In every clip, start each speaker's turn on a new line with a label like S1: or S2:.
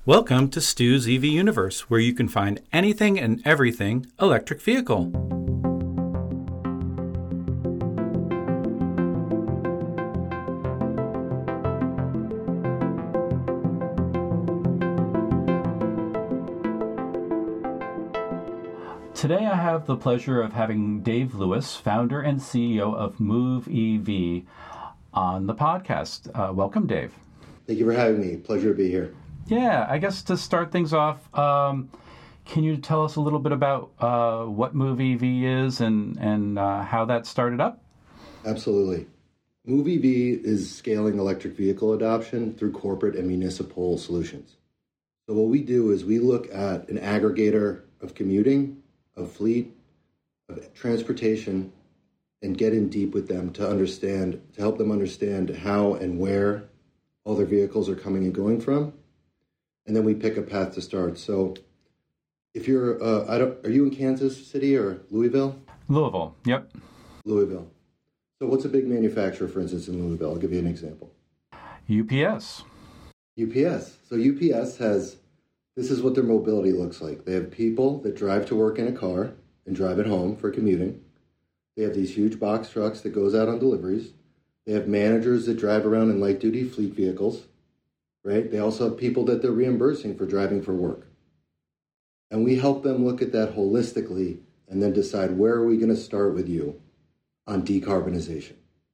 S1: Welcome to Stu's EV Universe, where you can find anything and everything electric vehicle. Today I have the pleasure of having Dave Lewis, founder and CEO of Move EV, on the podcast. Welcome, Dave.
S2: Thank you for having me. Pleasure to be here.
S1: Yeah, I guess to start things off, can you tell us a little bit about what Move EV is and how that started up?
S2: Absolutely. Move EV is scaling electric vehicle adoption through corporate and municipal solutions. So what we do is we look at an aggregator of commuting, of fleet, of transportation, and get in deep with them to help them understand how and where all their vehicles are coming and going from. And then we pick a path to start. So if you're, are you in Kansas City or Louisville?
S1: Louisville, yep.
S2: Louisville. So what's a big manufacturer, for instance, in Louisville? I'll give you an example.
S1: UPS.
S2: UPS. So UPS this is what their mobility looks like. They have people that drive to work in a car and drive it home for commuting. They have these huge box trucks that goes out on deliveries. They have managers that drive around in light-duty fleet vehicles. Right? They also have people that they're reimbursing for driving for work. And we help them look at that holistically and then decide where are we going to start with you on decarbonization.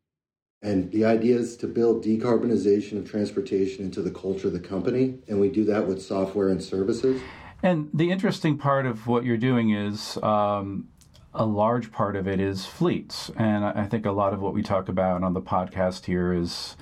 S2: And the idea is to build decarbonization of transportation into the culture of the company. And we do that with software and services.
S1: And the interesting part of what you're doing is a large part of it is fleets. And I think a lot of what we talk about on the podcast here is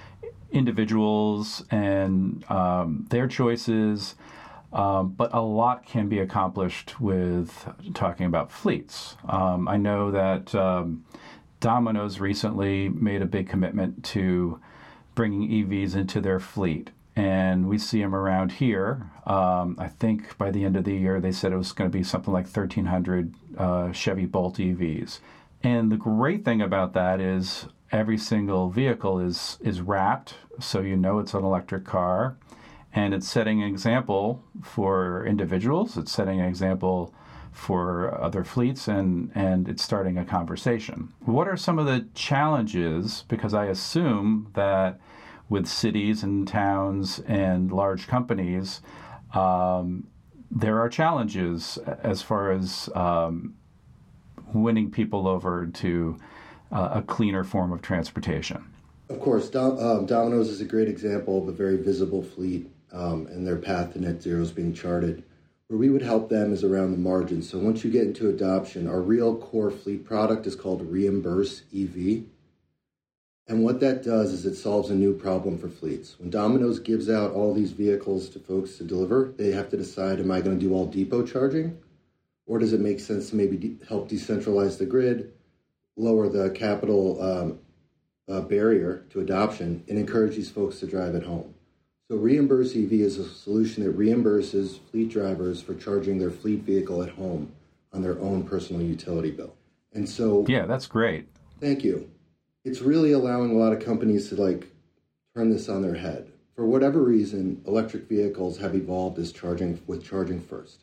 S1: individuals and their choices, but a lot can be accomplished with talking about fleets. I know that Domino's recently made a big commitment to bringing EVs into their fleet, and we see them around here. I think by the end of the year, they said it was going to be something like 1,300 Chevy Bolt EVs. And the great thing about that is every single vehicle is wrapped, so you know it's an electric car, and it's setting an example for individuals, it's setting an example for other fleets, and it's starting a conversation. What are some of the challenges? Because I assume that with cities and towns and large companies, there are challenges as far as winning people over to a cleaner form of transportation.
S2: Of course, Domino's is a great example of a very visible fleet and their path to net zero is being charted. Where we would help them is around the margins. So once you get into adoption, our real core fleet product is called Reimburse EV. And what that does is it solves a new problem for fleets. When Domino's gives out all these vehicles to folks to deliver, they have to decide, am I going to do all depot charging? Or does it make sense to maybe help decentralize the grid, lower the capital barrier to adoption, and encourage these folks to drive at home? So Reimburse EV is a solution that reimburses fleet drivers for charging their fleet vehicle at home on their own personal utility bill. And so...
S1: Yeah, that's great.
S2: Thank you. It's really allowing a lot of companies to turn this on their head. For whatever reason, electric vehicles have evolved as charging first.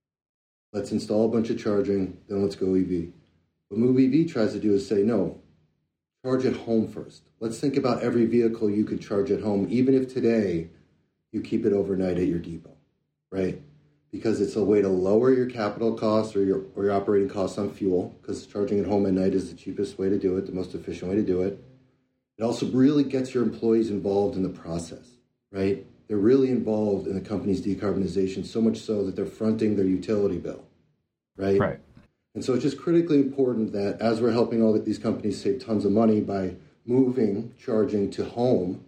S2: Let's install a bunch of charging, then let's go EV. What Move EV tries to do is say, no, charge at home first. Let's think about every vehicle you could charge at home, even if today you keep it overnight at your depot, right? Because it's a way to lower your capital costs or your operating costs on fuel, because charging at home at night is the cheapest way to do it, the most efficient way to do it. It also really gets your employees involved in the process, right? They're really involved in the company's decarbonization, so much so that they're fronting their utility bill, right?
S1: Right.
S2: And so it's just critically important that as we're helping all of these companies save tons of money by moving charging to home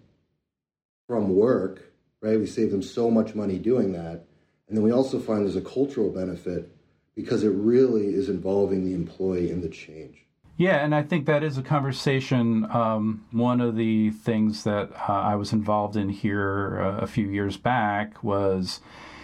S2: from work, right? We save them so much money doing that. And then we also find there's a cultural benefit because it really is involving the employee in the change.
S1: Yeah, and I think that is a conversation. One of the things that I was involved in here a few years back was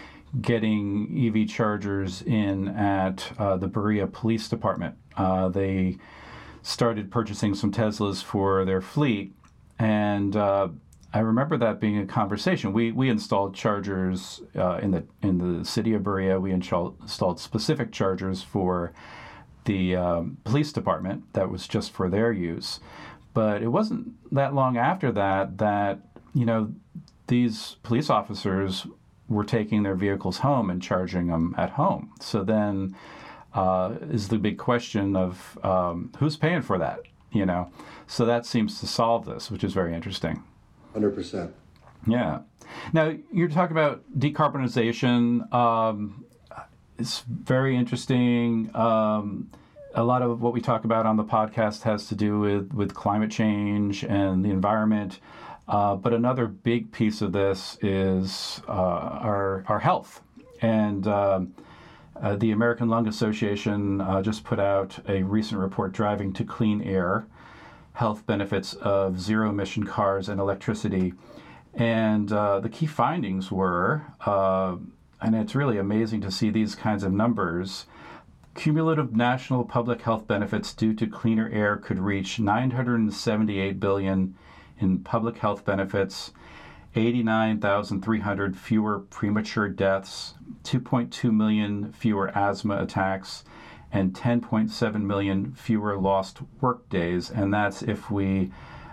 S1: getting EV chargers in at the Berea Police Department. They started purchasing some Teslas for their fleet, and I remember that being a conversation. We installed chargers in the city of Berea. We installed specific chargers for the police department that was just for their use. But it wasn't that long after that these police officers were taking their vehicles home and charging them at home. So then is the big question of who's paying for that, So that seems to solve this, which is very interesting.
S2: 100%.
S1: Yeah. Now, you're talking about decarbonization. It's very interesting. A lot of what we talk about on the podcast has to do with climate change and the environment. But another big piece of this is our health. And the American Lung Association just put out a recent report, Driving to Clean Air, Health Benefits of Zero-Emission Cars and Electricity. And the key findings were, and it's really amazing to see these kinds of numbers, cumulative national public health benefits due to cleaner air could reach $978 billion in public health benefits, 89,300 fewer premature deaths, 2.2 million fewer asthma attacks, and 10.7 million fewer lost work days. And that's if we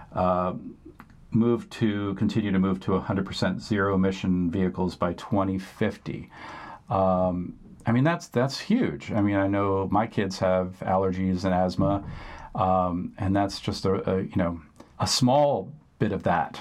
S1: continue to move to 100% zero-emission vehicles by 2050. That's huge. I know my kids have allergies and asthma, and that's just a small bit of that,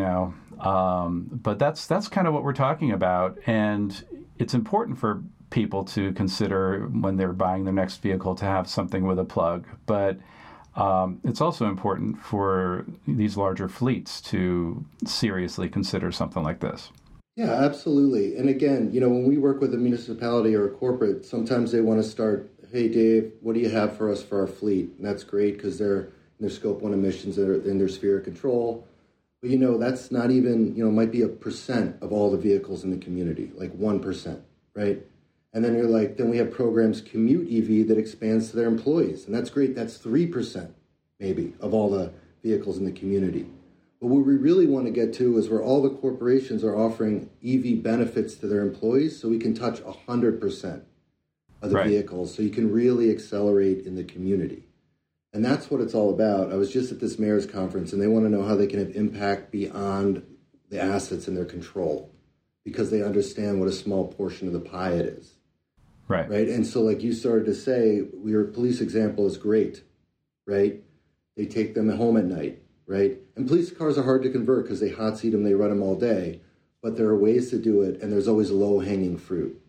S1: but that's kind of what we're talking about. And it's important for people to consider when they're buying their next vehicle to have something with a plug. But it's also important for these larger fleets to seriously consider something like this.
S2: Yeah, absolutely. And again, when we work with a municipality or a corporate, sometimes they want to start, hey, Dave, what do you have for us for our fleet? And that's great because they're their scope 1 emissions that are in their sphere of control. But, that's not even, might be 1% of all the vehicles in the community, like 1%, right? And then you're like, then we have programs, Commute EV, that expands to their employees. And that's great. That's 3% maybe of all the vehicles in the community. But what we really want to get to is where all the corporations are offering EV benefits to their employees so we can touch 100% of the vehicles. So you can really accelerate in the community. And that's what it's all about. I was just at this mayor's conference, and they want to know how they can have impact beyond the assets in their control because they understand what a small portion of the pie it is.
S1: Right.
S2: And so like you started to say, your police example is great, right? They take them home at night, right? And police cars are hard to convert because they hot seat them, they run them all day. But there are ways to do it, and there's always low-hanging fruit,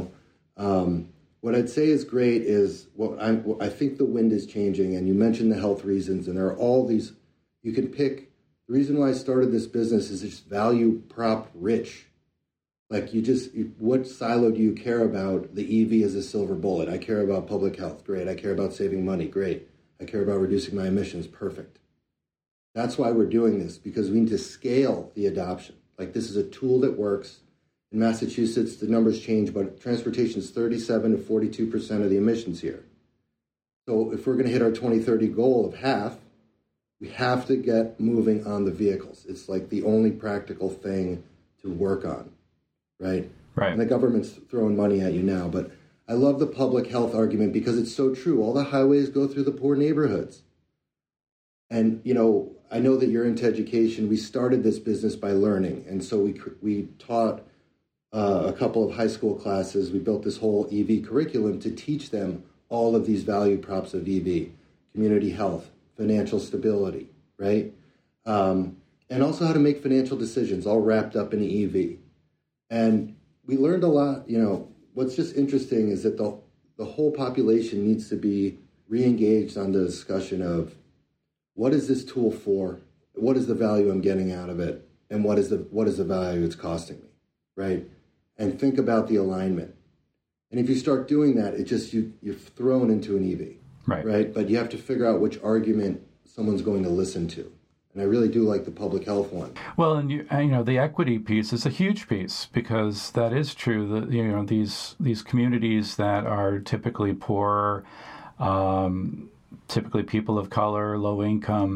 S2: What I'd say is great is I think the wind is changing, and you mentioned the health reasons, and there are all these, you can pick. The reason why I started this business is it's value prop rich. Like what silo do you care about? The EV is a silver bullet. I care about public health. Great. I care about saving money. Great. I care about reducing my emissions. Perfect. That's why we're doing this, because we need to scale the adoption. Like this is a tool that works. In Massachusetts, the numbers change, but transportation is 37 to 42% of the emissions here. So if we're going to hit our 2030 goal of half, we have to get moving on the vehicles. It's like the only practical thing to work on, right?
S1: Right.
S2: And the government's throwing money at you now, but I love the public health argument because it's so true. All the highways go through the poor neighborhoods. And, I know that you're into education. We started this business by learning. And so we taught a couple of high school classes. We built this whole EV curriculum to teach them all of these value props of EV, community health, financial stability, right? And also how to make financial decisions, all wrapped up in the EV. And we learned a lot. What's just interesting is that the whole population needs to be re-engaged on the discussion of what is this tool for? What is the value I'm getting out of it? And what is the value it's costing me, right? And think about the alignment. And if you start doing that, it just you're thrown into an EV, right? But you have to figure out which argument someone's going to listen to. And I really do like the public health one.
S1: Well, and the equity piece is a huge piece because that is true. That these communities that are typically poor, typically people of color, low income,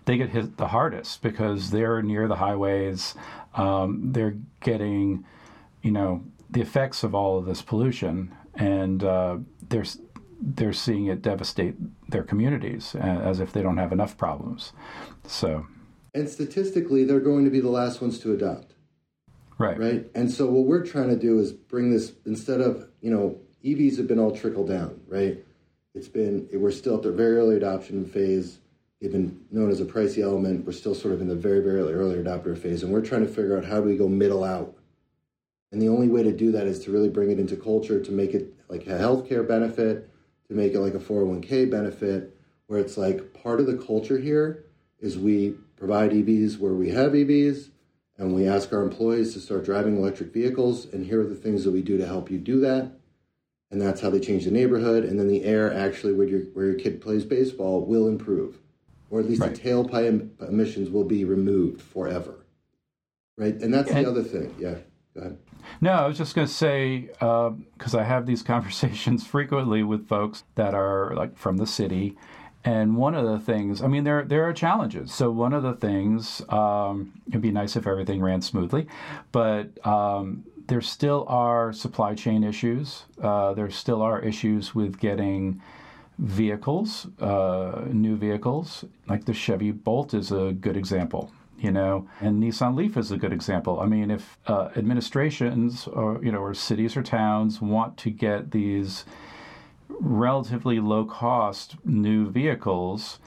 S1: they get hit the hardest because they're near the highways. They're getting, the effects of all of this pollution, and they're seeing it devastate their communities as if they don't have enough problems. So,
S2: and statistically, they're going to be the last ones to adopt. Right. And so what we're trying to do is bring this, instead of, EVs have been all trickled down, right? We're still at the very early adoption phase. They've been known as a pricey element. We're still sort of in the very, very early adopter phase. And we're trying to figure out how do we go middle out. And the only way to do that is to really bring it into culture, to make it like a healthcare benefit, to make it like a 401k benefit, where it's like part of the culture here is we provide EVs where we have EVs, and we ask our employees to start driving electric vehicles, and here are the things that we do to help you do that. And that's how they change the neighborhood. And then the air actually where your kid plays baseball will improve. Or at least the tailpipe emissions will be removed forever. Right? And that's the other thing. Yeah, go ahead.
S1: No, I was just going to say, because I have these conversations frequently with folks that are like from the city. And one of the things, I mean, there are challenges. So one of the things, it'd be nice if everything ran smoothly, but there still are supply chain issues. There still are issues with getting vehicles, new vehicles, like the Chevy Bolt is a good example, and Nissan Leaf is a good example. I mean, if administrations or cities or towns want to get these relatively low-cost new vehicles,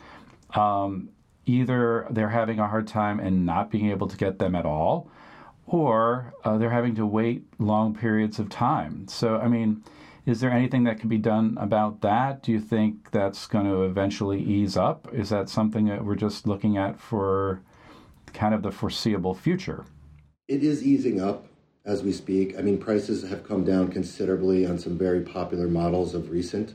S1: either they're having a hard time and not being able to get them at all, or they're having to wait long periods of time. So, I mean, is there anything that can be done about that? Do you think that's going to eventually ease up? Is that something that we're just looking at for kind of the foreseeable future?
S2: It is easing up as we speak. I mean, prices have come down considerably on some very popular models of recent.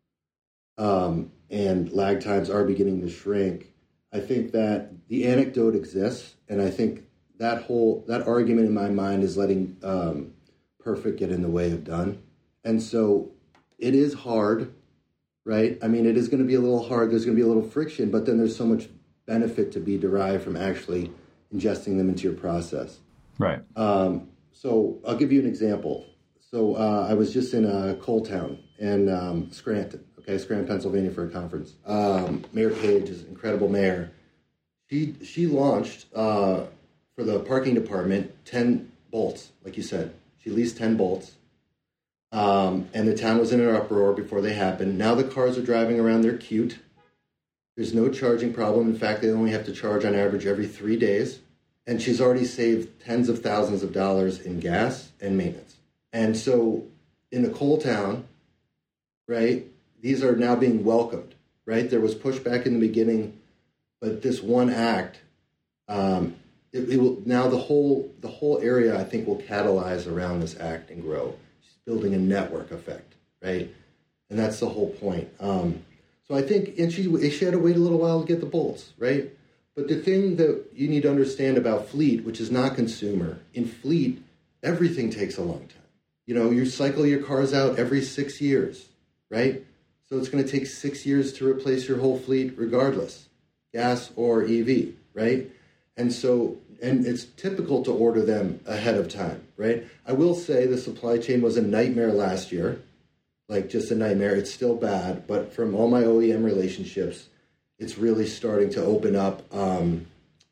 S2: And lag times are beginning to shrink. I think that the anecdote exists, and I think that argument in my mind is letting perfect get in the way of done. And so it is hard, right? I mean, it is going to be a little hard. There's going to be a little friction, but then there's so much benefit to be derived from actually ingesting them into your process.
S1: Right.
S2: So I'll give you an example. So I was just in Coaltown and Scranton, Pennsylvania for a conference. Mayor Page is an incredible mayor. She launched for the parking department 10 bolts, like you said. She leased 10 bolts. And the town was in an uproar before they happened. Now the cars are driving around. They're cute. There's no charging problem. In fact, they only have to charge on average every 3 days. And she's already saved tens of thousands of dollars in gas and maintenance. And so in the coal town, right, these are now being welcomed, right? There was pushback in the beginning, but this one act, it will now the whole area, I think, will catalyze around this act and grow. She's building a network effect, right? And that's the whole point. So I think, and she had to wait a little while to get the bolts, right? But the thing that you need to understand about fleet, which is not consumer, in fleet, everything takes a long time. You cycle your cars out every 6 years, right? So it's going to take 6 years to replace your whole fleet regardless, gas or EV, right? And it's typical to order them ahead of time, right? I will say the supply chain was a nightmare last year, like just a nightmare. It's still bad, but from all my OEM relationships, it's really starting to open up. And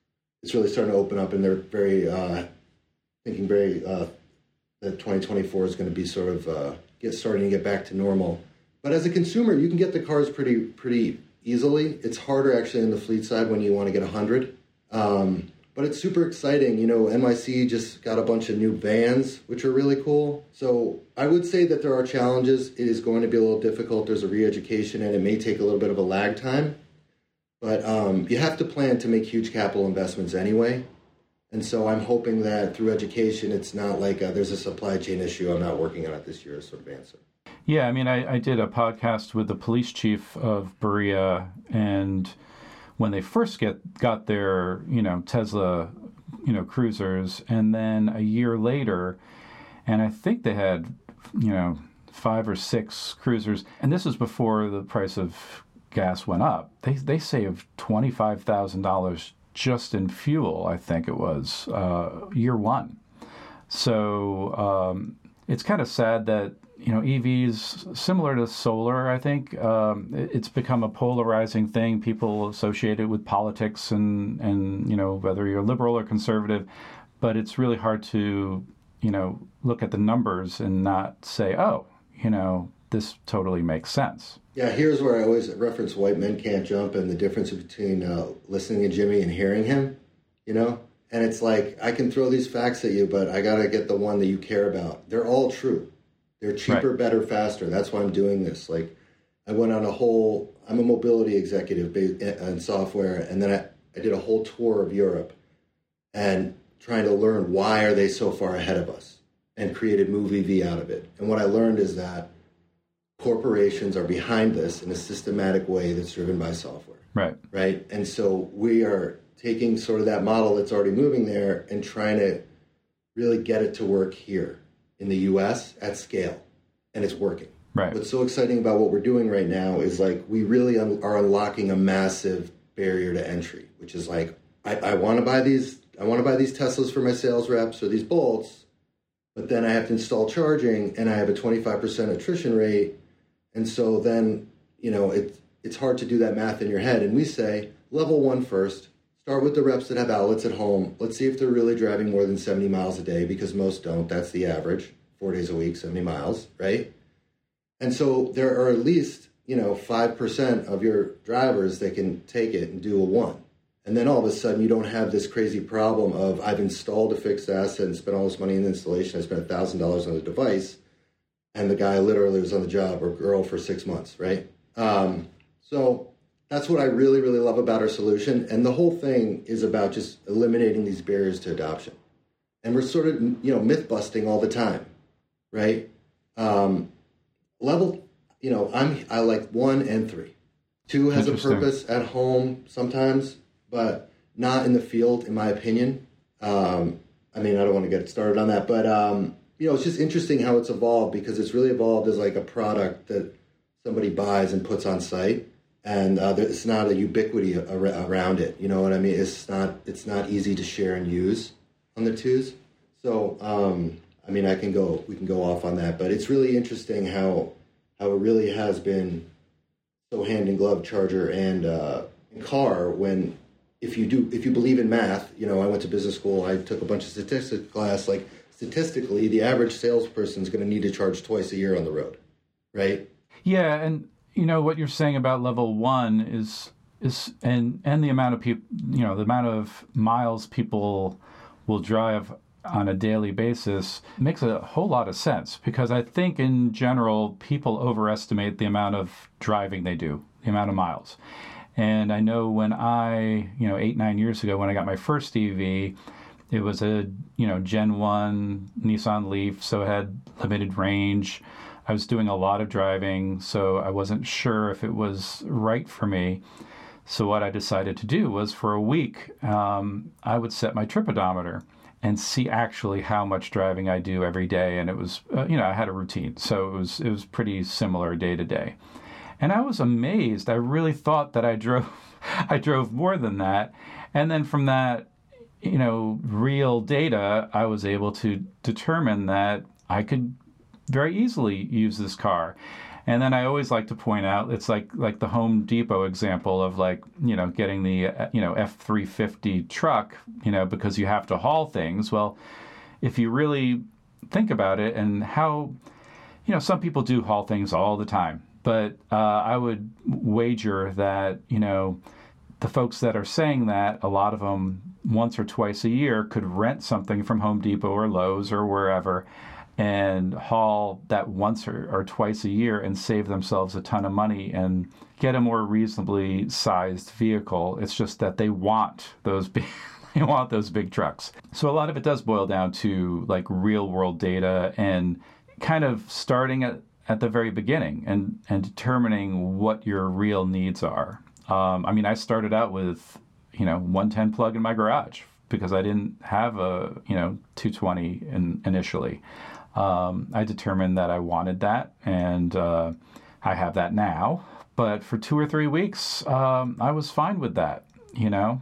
S2: they're very thinking very that 2024 is going to be sort of starting to get back to normal. But as a consumer, you can get the cars pretty easily. It's harder actually on the fleet side when you want to get 100. But it's super exciting. NYC just got a bunch of new vans, which are really cool. So I would say that there are challenges. It is going to be a little difficult. There's a re-education, and it may take a little bit of a lag time. But you have to plan to make huge capital investments anyway. And so I'm hoping that through education, it's not like there's a supply chain issue. I'm not working on it this year, sort of answer.
S1: Yeah, I mean, I did a podcast with the police chief of Berea, and when they first got their, Tesla, cruisers, and then a year later, and I think they had, 5 or 6 cruisers, and this was before the price of gas went up. They saved $25,000 just in fuel, I think it was, year one. So it's kind of sad that, EVs, similar to solar, I think, it's become a polarizing thing. People associate it with politics and whether you're liberal or conservative, but it's really hard to, look at the numbers and not say, oh, this totally makes sense.
S2: Yeah, here's where I always reference White Men Can't Jump and the difference between listening to Jimmy and hearing him, And it's like, I can throw these facts at you, but I got to get the one that you care about. They're all true. They're cheaper, right, better, faster. That's why I'm doing this. Like, I went on I'm a mobility executive in software, and then I did a whole tour of Europe and trying to learn why are they so far ahead of us and created Move EV out of it. And what I learned is that corporations are behind this in a systematic way that's driven by software.
S1: Right.
S2: Right. And so we are taking sort of that model that's already moving there and trying to really get it to work here in the U.S. at scale. And it's working.
S1: Right.
S2: What's so exciting about what we're doing right now is like we really are unlocking a massive barrier to entry, which is like, I want to buy these Teslas for my sales reps or these Bolts, but then I have to install charging and I have a 25% attrition rate. And so then, it's hard to do that math in your head. And we say, level one first, start with the reps that have outlets at home. Let's see if they're really driving more than 70 miles a day, because most don't. That's the average, 4 days a week, 70 miles, right? And so there are at least, 5% of your drivers that can take it and do a one. And then all of a sudden you don't have this crazy problem of I've installed a fixed asset and spent all this money in the installation. I spent $1,000 on the device. And the guy literally was on the job, or girl, for 6 months, right? So that's what I really, really love about our solution. And the whole thing is about just eliminating these barriers to adoption. And we're sort of, myth busting all the time, right? Level, I like 1 and 3. 2 has a purpose at home sometimes, but not in the field, in my opinion. I don't want to get started on that, but it's just interesting how it's evolved, because it's really evolved as like a product that somebody buys and puts on site, and it's not a ubiquity around it. You know what I mean? It's not easy to share and use on the 2s. So we can go off on that, but it's really interesting how it really has been so hand in glove, charger and car. When if you believe in math, I went to business school. I took a bunch of statistics class. Like, statistically, the average salesperson is going to need to charge twice a year on the road, right?
S1: Yeah, and what you're saying about level 1 is and the amount of people, the amount of miles people will drive on a daily basis makes a whole lot of sense, because I think in general people overestimate the amount of driving they do, the amount of miles. And I know when 8-9 years ago, when I got my first EV, it was a, Gen 1 Nissan Leaf, so it had limited range. I was doing a lot of driving, so I wasn't sure if it was right for me. So what I decided to do was, for a week, I would set my trip odometer and see actually how much driving I do every day. And it was, I had a routine, so it was pretty similar day to day. And I was amazed. I really thought that I drove more than that. And then from that, real data, I was able to determine that I could very easily use this car. And then I always like to point out, it's like the Home Depot example of getting the F-350 truck, because you have to haul things. Well, if you really think about it, and how, some people do haul things all the time, but I would wager that, the folks that are saying that, a lot of them once or twice a year could rent something from Home Depot or Lowe's or wherever, and haul that once or twice a year and save themselves a ton of money and get a more reasonably sized vehicle. It's just that they want those big trucks. So a lot of it does boil down to like real world data and kind of starting at the very beginning and determining what your real needs are. I started out with 110 plug in my garage because I didn't have a 220 initially. I determined that I wanted that, and I have that now. But for 2 or 3 weeks, I was fine with that, you know.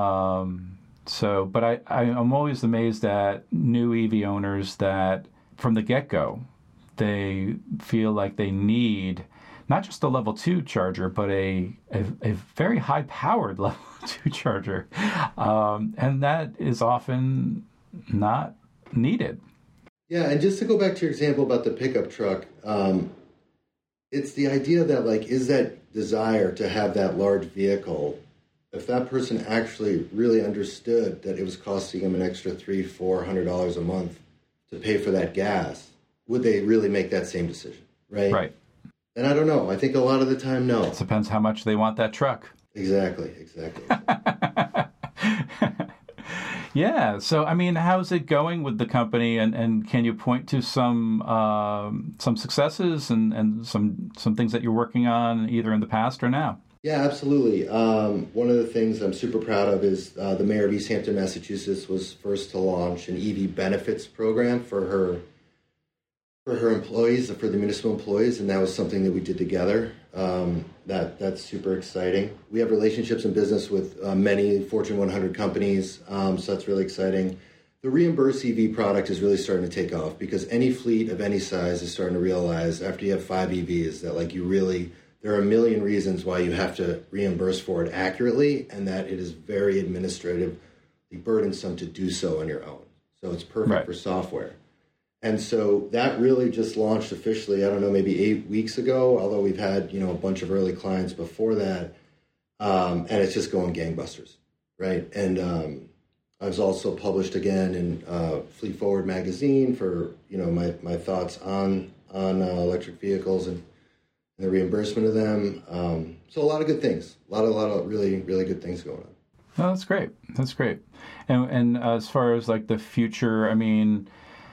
S1: But I'm always amazed at new EV owners that from the get-go, they feel like they need not just a level 2 charger, but a very high-powered level 2 charger. And that is often not needed.
S2: Yeah, and just to go back to your example about the pickup truck, it's the idea that, like, is that desire to have that large vehicle, if that person actually really understood that it was costing them an extra $300-$400 a month to pay for that gas, would they really make that same decision, right?
S1: Right.
S2: And I don't know. I think a lot of the time, no.
S1: It depends how much they want that truck.
S2: Exactly.
S1: Yeah. So, I mean, how's it going with the company? And can you point to some successes and some things that you're working on either in the past or now?
S2: Yeah, absolutely. One of the things I'm super proud of is the mayor of East Hampton, Massachusetts, was first to launch an EV benefits program for her employees, for the municipal employees, and that was something that we did together. That's super exciting. We have relationships in business with many Fortune 100 companies, so that's really exciting. The reimbursed EV product is really starting to take off because any fleet of any size is starting to realize after you have 5 EVs that, like, there are a million reasons why you have to reimburse for it accurately, and that it is very administratively burdensome to do so on your own. So it's perfect for software. And so that really just launched officially, I don't know, maybe 8 weeks ago, although we've had, a bunch of early clients before that. And it's just going gangbusters, right? And I was also published again in Fleet Forward magazine for, my thoughts on electric vehicles and the reimbursement of them. So a lot of good things, a lot of really, really good things going on.
S1: Oh, that's great. That's great. And as far as like the future, I mean,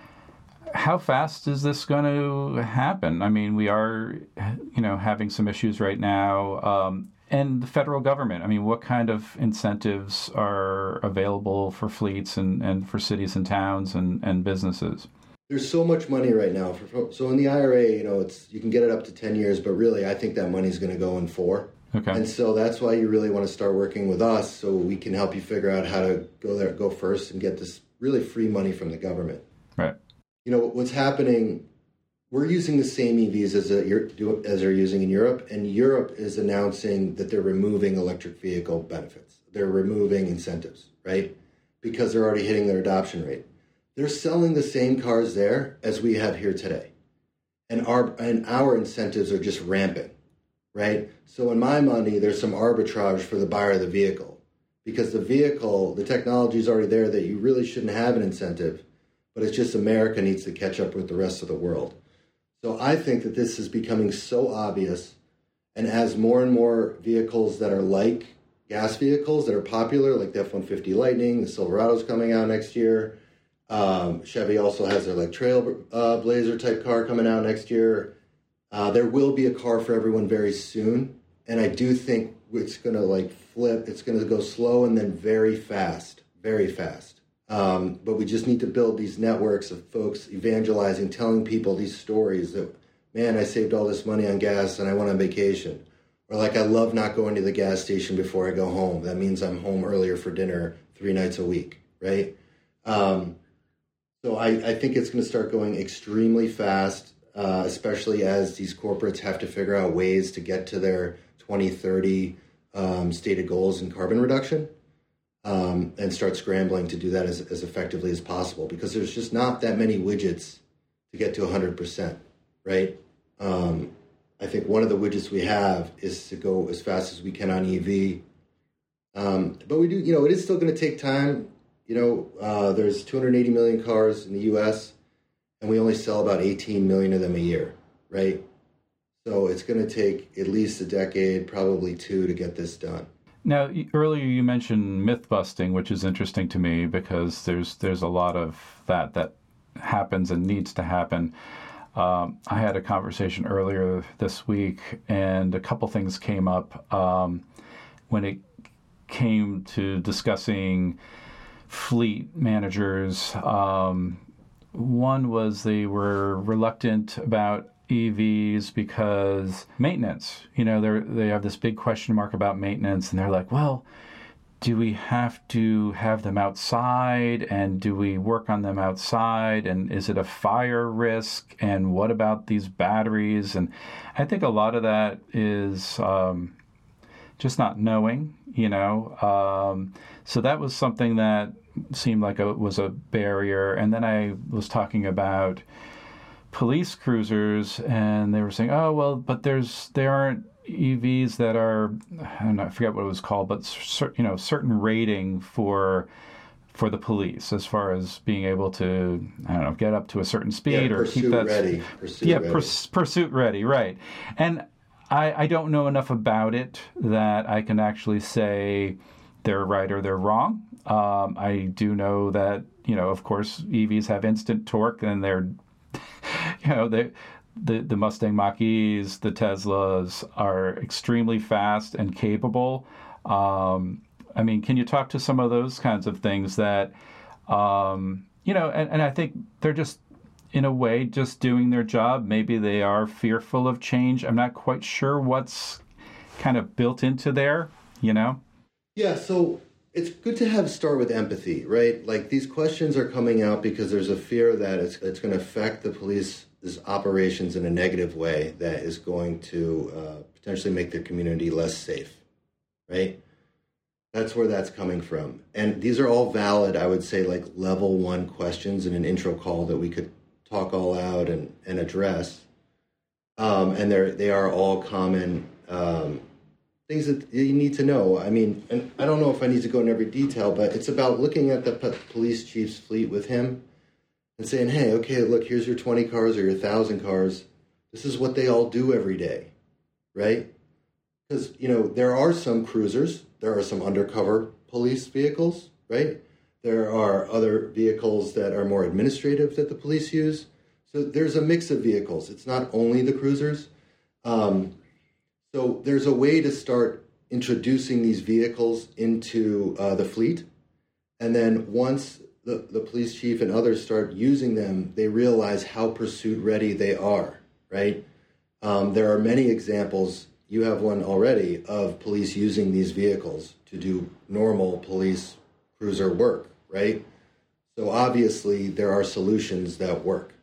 S1: how fast is this going to happen? I mean, we are, having some issues right now. And the federal government, I mean, what kind of incentives are available for fleets and for cities and towns and businesses?
S2: There's so much money right now. So in the IRA, you can get it up to 10 years, but really I think that money's going to go in 4.
S1: Okay.
S2: And so that's why you really want to start working with us so we can help you figure out how to go first and get this really free money from the government.
S1: Right.
S2: What's happening, we're using the same EVs as they're using in Europe, and Europe is announcing that they're removing electric vehicle benefits. They're removing incentives, right? Because they're already hitting their adoption rate. They're selling the same cars there as we have here today. And our incentives are just ramping, right? So in my money, there's some arbitrage for the buyer of the vehicle because the technology is already there that you really shouldn't have an incentive. But it's just America needs to catch up with the rest of the world. So I think that this is becoming so obvious. And as more and more vehicles that are like gas vehicles that are popular, like the F-150 Lightning, the Silverado's coming out next year. Chevy also has their Trailblazer type car coming out next year. There will be a car for everyone very soon. And I do think it's going to flip. It's going to go slow and then very fast, very fast. But we just need to build these networks of folks evangelizing, telling people these stories that, man, I saved all this money on gas and I went on vacation. Or I love not going to the gas station before I go home. That means I'm home earlier for dinner 3 nights a week, right? So I think it's going to start going extremely fast, especially as these corporates have to figure out ways to get to their 2030 stated goals in carbon reduction. And start scrambling to do that as effectively as possible because there's just not that many widgets to get to 100%, right? I think one of the widgets we have is to go as fast as we can on EV. But we do, it is still going to take time. There's 280 million cars in the U.S. and we only sell about 18 million of them a year, right? So it's going to take at least a decade, probably 2, to get this done.
S1: Now, earlier you mentioned myth busting, which is interesting to me because there's a lot of that happens and needs to happen. I had a conversation earlier this week, and a couple things came up when it came to discussing fleet managers. One was they were reluctant about EVs because maintenance. They have this big question mark about maintenance, and they're like, well, do we have to have them outside, and do we work on them outside, and is it a fire risk, and what about these batteries? And I think a lot of that is just not knowing, so that was something that seemed like was a barrier. And then I was talking about police cruisers, and they were saying, oh, well, but there aren't EVs that are, I forget what it was called, but certain rating for the police as far as being able to, get up to a certain speed or keep that
S2: ready.
S1: Pursuit ready, right? And I don't know enough about it that I can actually say they're right or they're wrong. I do know that of course EVs have instant torque, and they're the Mustang Mach-E's, the Teslas are extremely fast and capable. Can you talk to some of those kinds of things that, and I think they're just, in a way, just doing their job. Maybe they are fearful of change. I'm not quite sure what's kind of built into there,
S2: Yeah, so it's good to start with empathy, right? Like, these questions are coming out because there's a fear that it's going to affect the police's operations in a negative way that is going to potentially make their community less safe, right? That's where that's coming from. And these are all valid, I would say, like level 1 questions in an intro call that we could talk all out and address. And they are all common things that you need to know. And I don't know if I need to go in every detail, but it's about looking at the police chief's fleet with him and saying, hey, okay, look, here's your 20 cars or your 1,000 cars. This is what they all do every day, right? Because, there are some cruisers, there are some undercover police vehicles, right? There are other vehicles that are more administrative that the police use. So there's a mix of vehicles. It's not only the cruisers. So there's a way to start introducing these vehicles into the fleet. And then once the police chief and others start using them, they realize how pursuit ready they are, right? There are many examples, you have one already, of police using these vehicles to do normal police cruiser work, right? So obviously there are solutions that work.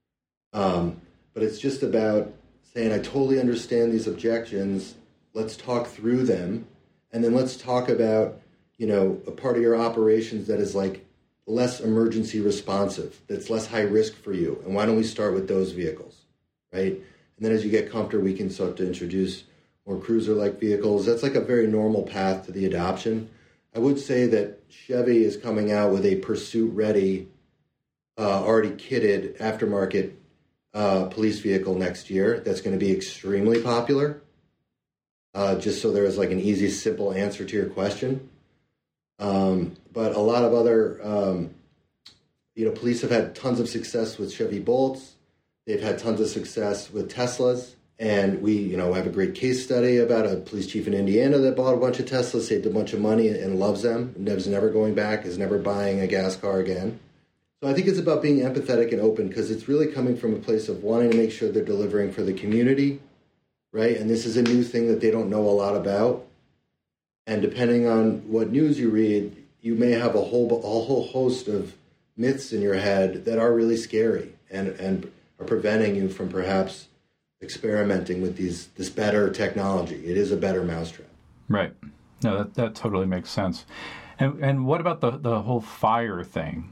S2: But it's just about saying, I totally understand these objections. Let's talk through them. And then let's talk about, a part of your operations that is like less emergency responsive, that's less high risk for you. And why don't we start with those vehicles, right? And then as you get comfortable, we can start to introduce more cruiser-like vehicles. That's like a very normal path to the adoption. I would say that Chevy is coming out with a pursuit-ready, already kitted aftermarket police vehicle next year that's going to be extremely popular. Just so there is like an easy, simple answer to your question. But a lot of other, police have had tons of success with Chevy Bolts. They've had tons of success with Teslas. And we, have a great case study about a police chief in Indiana that bought a bunch of Teslas, saved a bunch of money, and loves them. And is never going back, is never buying a gas car again. So I think it's about being empathetic and open, because it's really coming from a place of wanting to make sure they're delivering for the community, right? And this is a new thing that they don't know a lot about. And depending on what news you read, you may have a whole host of myths in your head that are really scary and are preventing you from perhaps experimenting with this better technology. It is a better mousetrap.
S1: Right. No, that totally makes sense. And what about the whole fire thing?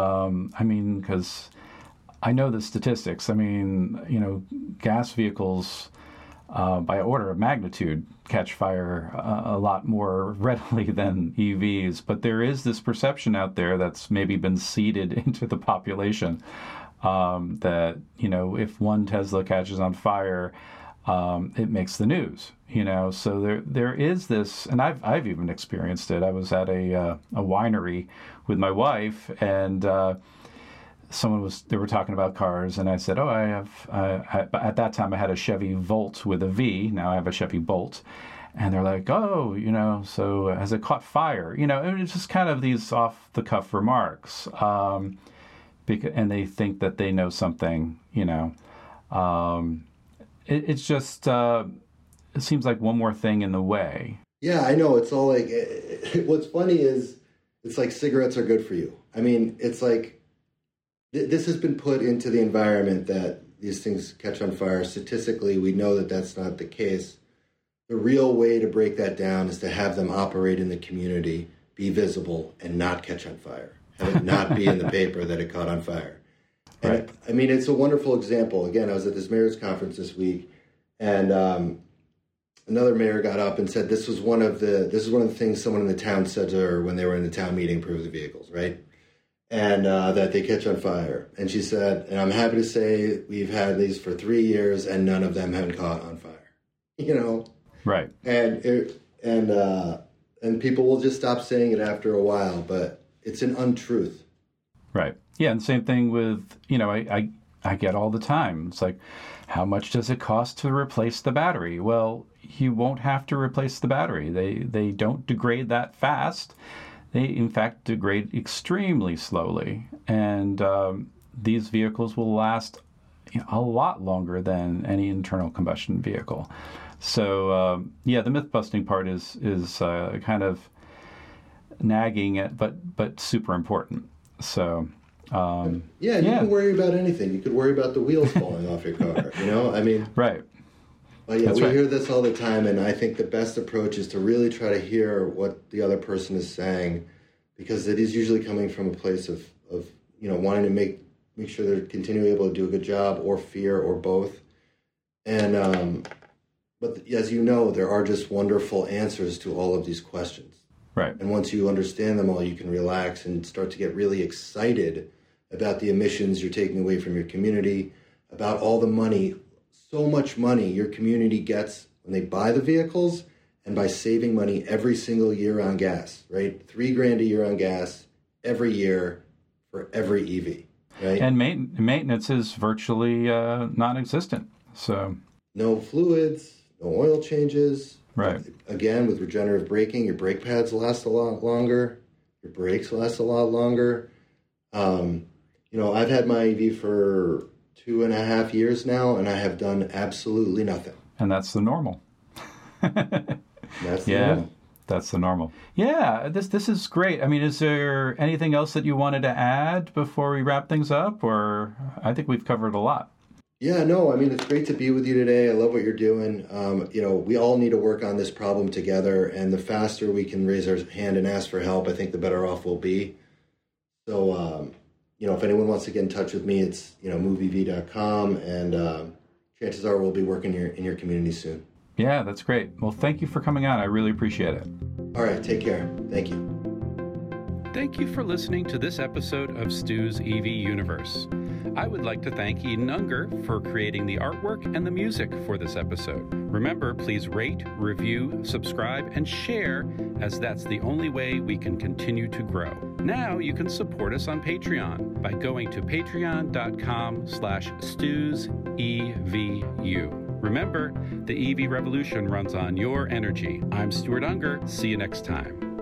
S1: Because I know the statistics. Gas vehicles, by order of magnitude, catch fire a lot more readily than EVs. But there is this perception out there that's maybe been seeded into the population that, if one Tesla catches on fire, it makes the news, So there is this, and I've even experienced it. I was at a winery with my wife, and they were talking about cars, and I said, "Oh, at that time I had a Chevy Volt with a V. Now I have a Chevy Bolt." And they're like, "Oh, so has it caught fire?" And it's just kind of these off the cuff remarks, and they think that they know something, it's just, it seems like one more thing in the way.
S2: Yeah, I know. It's all like, what's funny is it's like cigarettes are good for you. I mean, it's like, this has been put into the environment that these things catch on fire. Statistically, we know that that's not the case. The real way to break that down is to have them operate in the community, be visible, and not catch on fire. Have it not be in the paper that it caught on fire. And
S1: Right.
S2: I mean, it's a wonderful example. Again, I was at this mayor's conference this week, and another mayor got up and said this is one of the things someone in the town said to her when they were in the town meeting, approve the vehicles, right? And that they catch on fire. And she said, and I'm happy to say we've had these for 3 years and none of them haven't caught on fire. You know?
S1: Right.
S2: And people will just stop saying it after a while, but it's an untruth.
S1: Right. Yeah, and same thing with, I get all the time. It's like, how much does it cost to replace the battery? Well, you won't have to replace the battery. They don't degrade that fast. They, in fact, degrade extremely slowly. And these vehicles will last a lot longer than any internal combustion vehicle. So, the myth-busting part is kind of nagging it, but super important. So,
S2: you can worry about anything. You could worry about the wheels falling off your car, I mean...
S1: Right.
S2: But yeah, we hear this all the time, and I think the best approach is to really try to hear what the other person is saying, because it is usually coming from a place of wanting to make sure they're continually able to do a good job, or fear, or both. And but as you know, there are just wonderful answers to all of these questions.
S1: Right.
S2: And once you understand them all, you can relax and start to get really excited about the emissions you're taking away from your community, about all the money, so much money your community gets when they buy the vehicles, and by saving money every single year on gas, right? $3,000 a year on gas every year for every EV, right?
S1: And maintenance is virtually non-existent. So
S2: no fluids, no oil changes.
S1: Right.
S2: Again, with regenerative braking, your brake pads last a lot longer. Your brakes last a lot longer. I've had my EV for 2.5 years now, and I have done absolutely nothing.
S1: And that's the normal.
S2: That's the normal.
S1: That's the normal. Yeah, this is great. I mean, is there anything else that you wanted to add before we wrap things up? Or I think we've covered a lot.
S2: Yeah, no, I mean, it's great to be with you today. I love what you're doing. We all need to work on this problem together, and the faster we can raise our hand and ask for help, I think the better off we'll be. So, if anyone wants to get in touch with me, it's, moveev.com, and chances are we'll be working in your community soon.
S1: Yeah, that's great. Well, thank you for coming on. I really appreciate it.
S2: All right, take care. Thank you.
S1: Thank you for listening to this episode of Stu's EV Universe. I would like to thank Eden Unger for creating the artwork and the music for this episode. Remember, please rate, review, subscribe, and share, as that's the only way we can continue to grow. Now you can support us on Patreon by going to patreon.com/Stu'sEVU. Remember, the EV revolution runs on your energy. I'm Stuart Unger. See you next time.